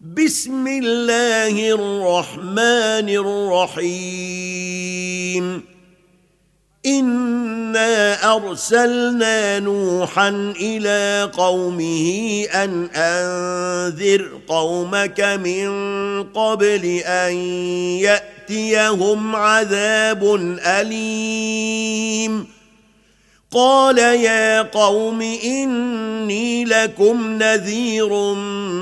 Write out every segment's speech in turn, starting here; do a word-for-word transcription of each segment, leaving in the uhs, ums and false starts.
بسم الله الرحمن الرحيم إنا أرسلنا نوحا إلى قومه أن أنذر قومك من قبل أن يأتيهم عذاب أليم قال يا قوم إني لكم نذير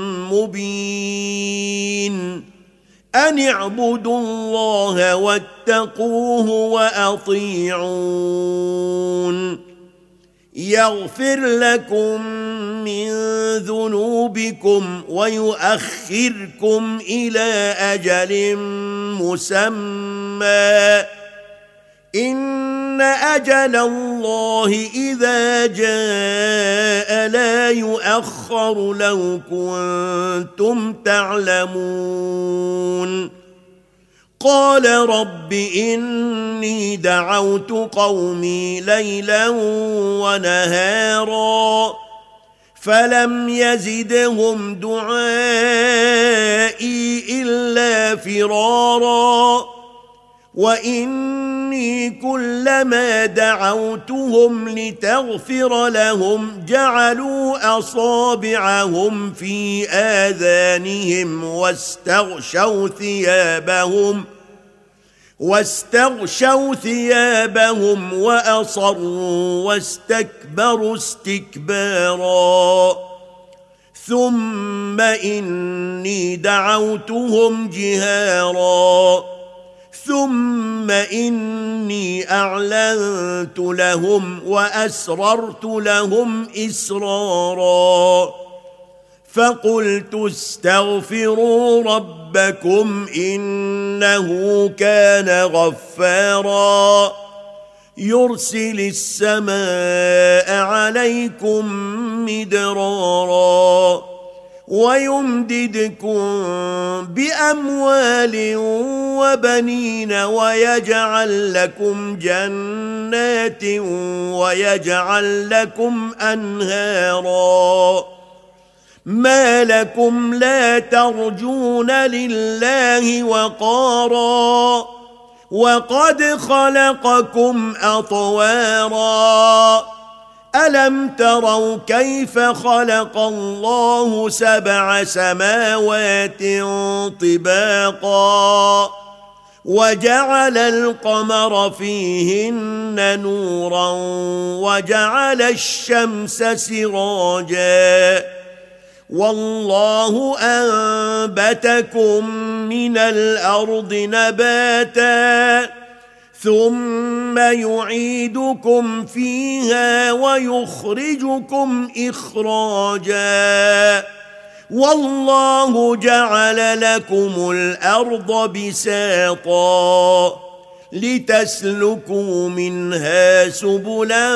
مبين أن اعبدوا الله واتقوه وأطيعون يغفر لكم من ذنوبكم ويؤخركم إلى أجل مسمى إن أجل الله إذا جاء لا يؤخر لو كنتم تعلمون قال رب إني دعوت قومي ليلا ونهارا فلم يزدهم دعائي إلا فرارا وإني كلما دعوتهم لتغفر لهم جعلوا أصابعهم في آذانهم واستغشوا ثيابهم واستغشوا ثيابهم وأصروا واستكبروا استكبارا ثم إني دعوتهم جهارا ثم إني أعلنت لهم وأسررت لهم إسرارا فقلت استغفروا ربكم إنه كان غفارا يرسل السماء عليكم مدرارا ويمددكم بأموال وبنين ويجعل لكم جنات ويجعل لكم أنهارا ما لكم لا ترجون لله وقارا وقد خلقكم أطوارا ألم تروا كيف خلق الله سبع سماوات طباقا وجعل القمر فيهن نورا وجعل الشمس سراجا والله أنبتكم من الأرض نباتا ثم يعيدكم فيها ويخرجكم إخراجا والله جعل لكم الأرض بساطا لتسلكوا منها سبلا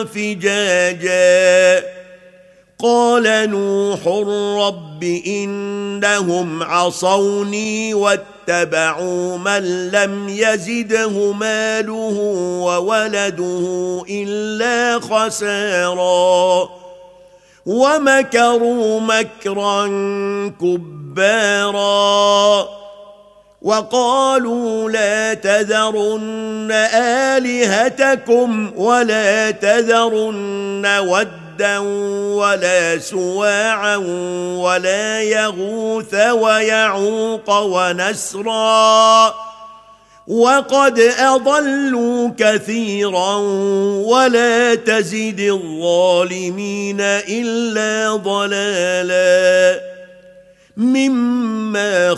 فجاجا قال نوح رب إنهم عصوني واتبعوا من لم يزده ماله وولده إلا خسارا ومكروا مكرا كبارا وقالوا لا تذرن آلهتكم ولا تذرن ودا ولا سواعا ولا يغوث ويعوق ونسرا وقد أضلوا كثيرا ولا تزد الظالمين إلا ضلالا مما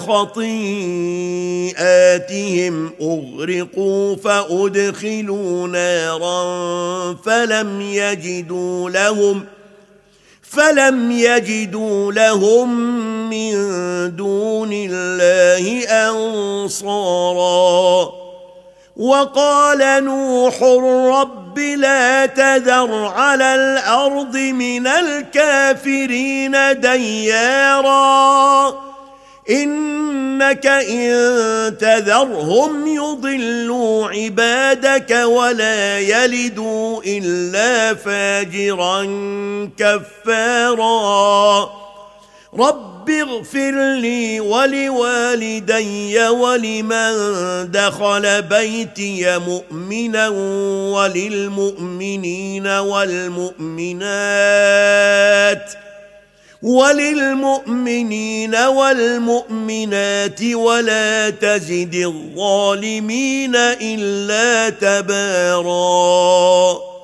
خطيئاتهم أغرقوا فأدخلوا نارا فلم يجدوا لهم فلم يجدوا لهم من دون الله أنصارا وقال نوح رب لا تذر على الأرض من الكافرين ديارا إنك إن تذرهم يضلوا عبادك ولا يلدوا إلا فاجرا كفارا رب اغفر لي ولوالدي ولمن دخل بيتي مؤمنا وللمؤمنين والمؤمنات وللمؤمنين والمؤمنات ولا تزد الظالمين إلا تباراً.